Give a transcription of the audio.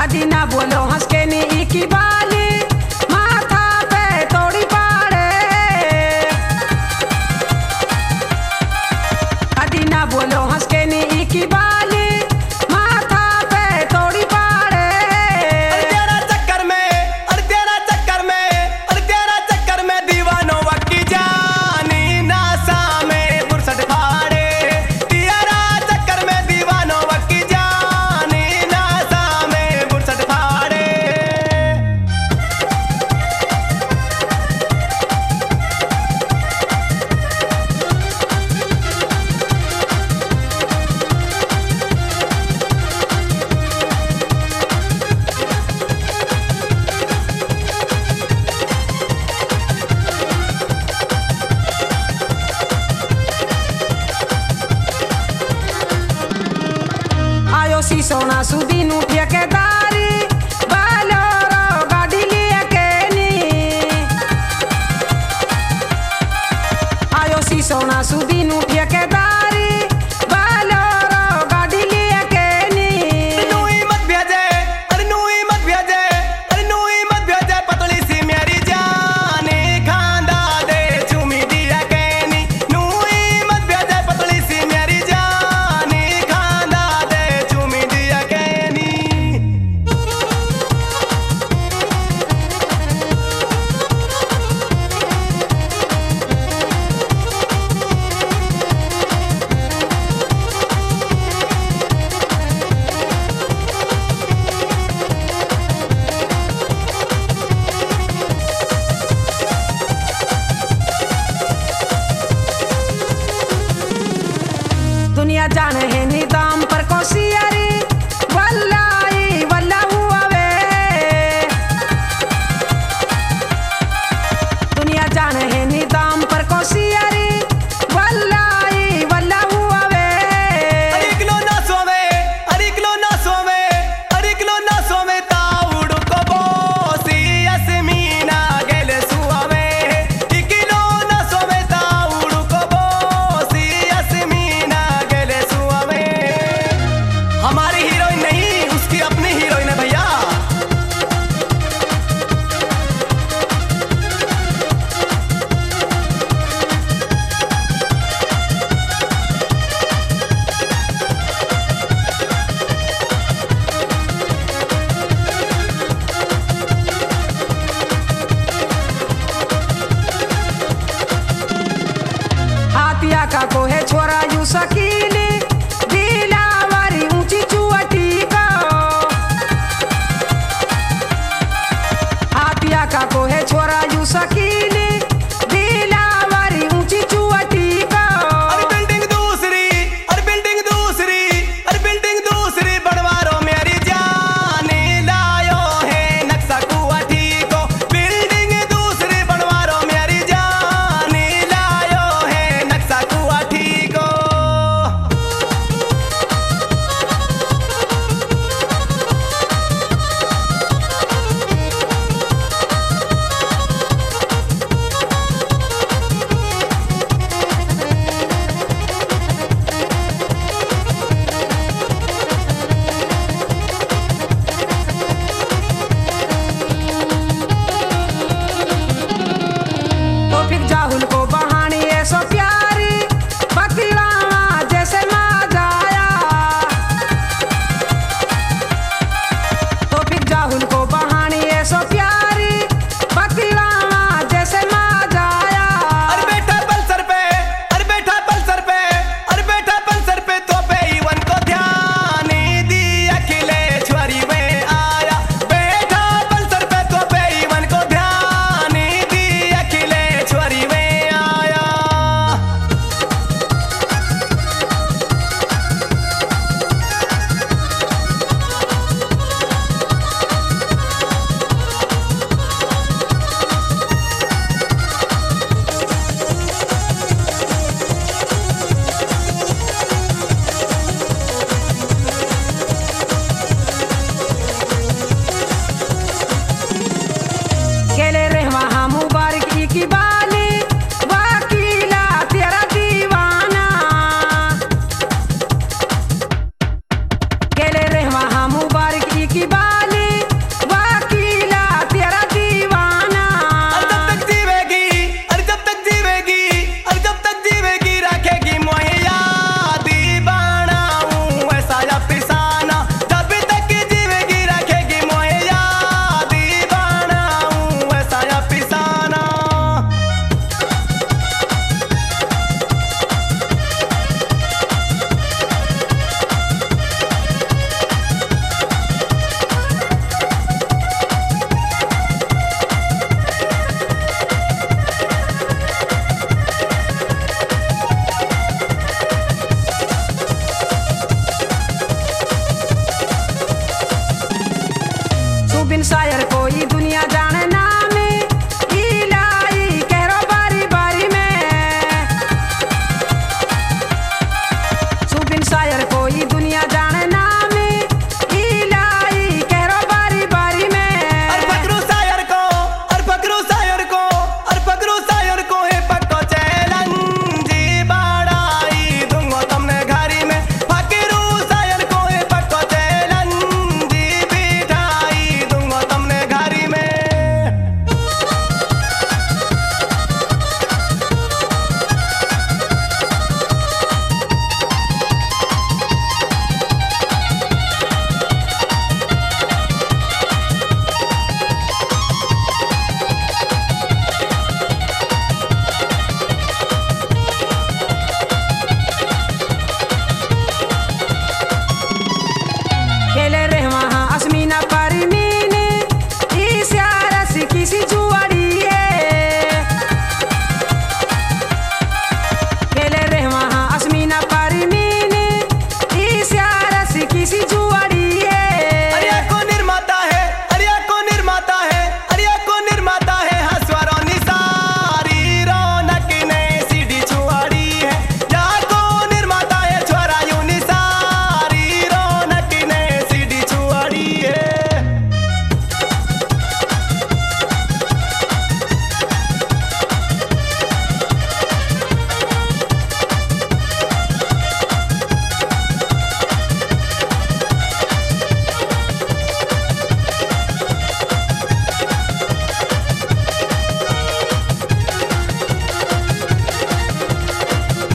अजी ना बोलो हंस के नी की बाली माथा पे तोड़ी पाड़े। अजी ना बोलो हंस के नी की बाली माथा पे तोड़ी पाड़े। अरे तेरा चक्कर में, अरे तेरा चक्कर में, अरे तेरा चक्कर में दीवानों वक्की जानी नासा में फुर्सत फाड़े। तेरा चक्कर में दीवानों वक्की जानी नासा में फुर्सत फाड़े। आयो सी सोना सुदी नु ठेकेदारी बालोरो गाड़ी लिए के नी। आयो सी सोना सुदी नु ठेकेदारी बालोरो गाड़ी लिए के नी। नूई मत भेजे, अरे नूई मत भेजे, अरे नूई मत भेजे पतली सी मेरी जानी खांदा दे चूमी दिया कहनी। नूई मत भेजे पतली सी मेरी जानी खांदा दे चूमी दिया कहनी। खेले